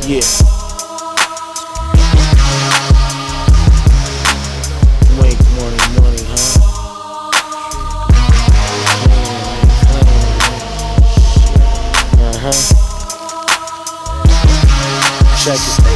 Yeah. Make money, huh? Check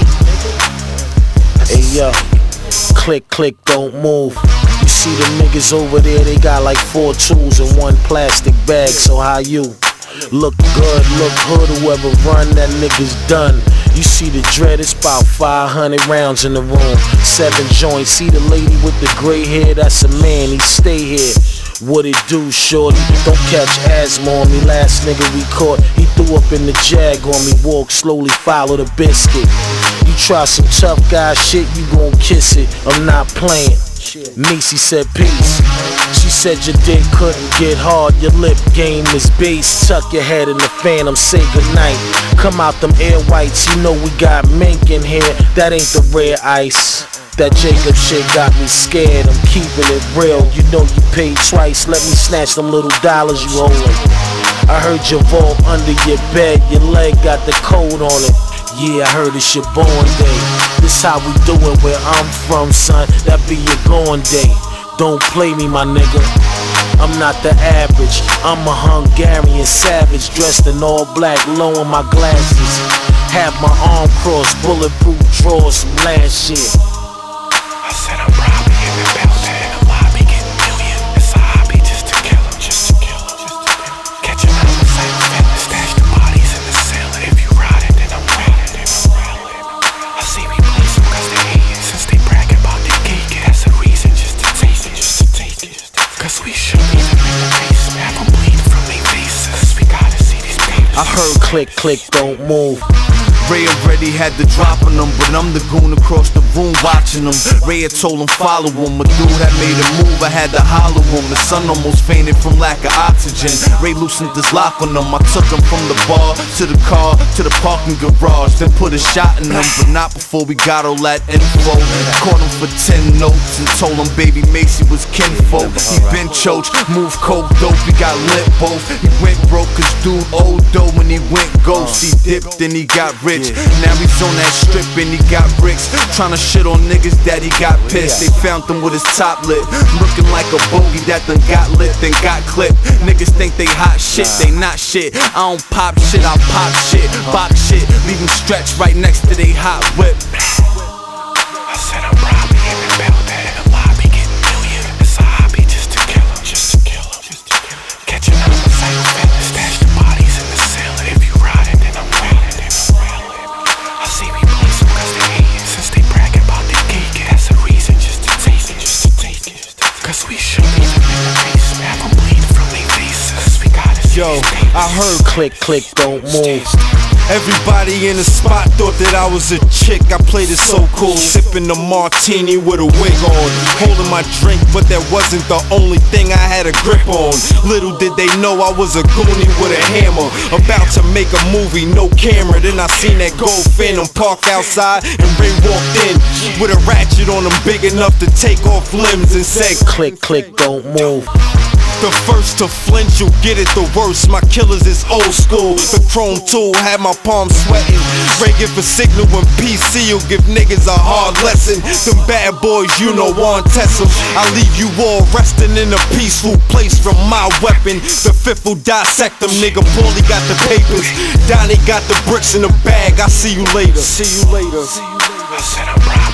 it. Hey yo, click, click, don't move. You see the niggas over there, they got like 4 tools and 1 plastic bag, so how you? Look good, look hood, whoever run, that nigga's done. You see the dread, it's about 500 rounds in the room, 7 joints. See the lady with the gray hair, that's a man, he stay here. What it do, shorty? Don't catch asthma on me. Last nigga we caught, he threw up in the jag on me. Walk slowly, follow the biscuit. You try some tough guy shit, you gon' kiss it. I'm not playing. Macy said peace. She said your dick couldn't get hard, your lip game is base. Tuck your head in the phantom, say goodnight. Come out them air whites, you know we got mink in here. That ain't the rare ice. That Jacob shit got me scared, I'm keeping it real. You know you paid twice, let me snatch them little dollars you holdin'. I heard your vault under your bed, your leg got the code on it. Yeah, I heard it's your born day. This how we do it where I'm from, son, that be your gone day. Don't play me, my nigga, I'm not the average. I'm a Hungarian savage, dressed in all black, lowering my glasses. Have my arm crossed, bulletproof drawers, some last shit. I said I'm probably in the building, in the lobby getting million. It's a hobby just to kill him, just to kill him. Catching out the same feeling, stash the bodies in the ceiling. If you ride it, then I'm railing, I see me please them cause they hating. Since they bragging about their cake, that's a reason just to taste it, Cause we should leave them in the basement, have them bleeding from their faces. We gotta see these papers. I heard click, click, don't move. Ray already had the drop on them, but I'm the goon across the room watching them. Ray had told him follow him, a dude had made a move, I had to holler him. The son almost fainted from lack of oxygen. Ray loosened his lock on them, I took him from the bar to the car to the parking garage, then put a shot in him, but not before we got all that info. Caught him for 10 notes and told him baby Macy was kinfolk. He been choked, moved coke dope, we got lit both. He went broke cause dude old dough when he went ghost. He dipped and he got rich. Now he's on that strip and he got bricks. Tryna shit on niggas that he got pissed. They found him with his top lit, looking like a bogey that done got lit, then got clipped. Niggas think they hot shit, they not shit. I don't pop shit, I pop shit, box shit. Leave them stretched right next to they hot whip. I said I'm probably in the building, in the lobby getting million. It's a hobby just to kill him, just to kill him. Catching out the same feeling, stash the bodies in the ceiling. If you ride it, then I'm railing. I see me please them cause they hating. Since they bragging about their cake, that's a reason just to taste it, Cause we should leave them in the basement, have them bleeding from their faces. We gotta see. Yo, I heard click, click, don't move. Everybody in the spot thought that I was a chick. I played it so cool, sipping the martini with a wig on, holding my drink, but that wasn't the only thing I had a grip on. Little did they know I was a goonie with a hammer, about to make a movie, no camera. Then I seen that gold Phantom park outside, and Ray walked in with a ratchet on him big enough to take off limbs and said, click, click, don't move. The first to flinch, you'll get it the worst. My killers is old school. The chrome tool had my palms sweating. Ray give a signal when PC, you'll give niggas a hard lesson. Them bad boys, you know, won't test them. I leave you all resting in a peaceful place from my weapon. The fifth will dissect them, nigga. Paulie got the papers, Donnie got the bricks in the bag. I see you later. I said I'm proud.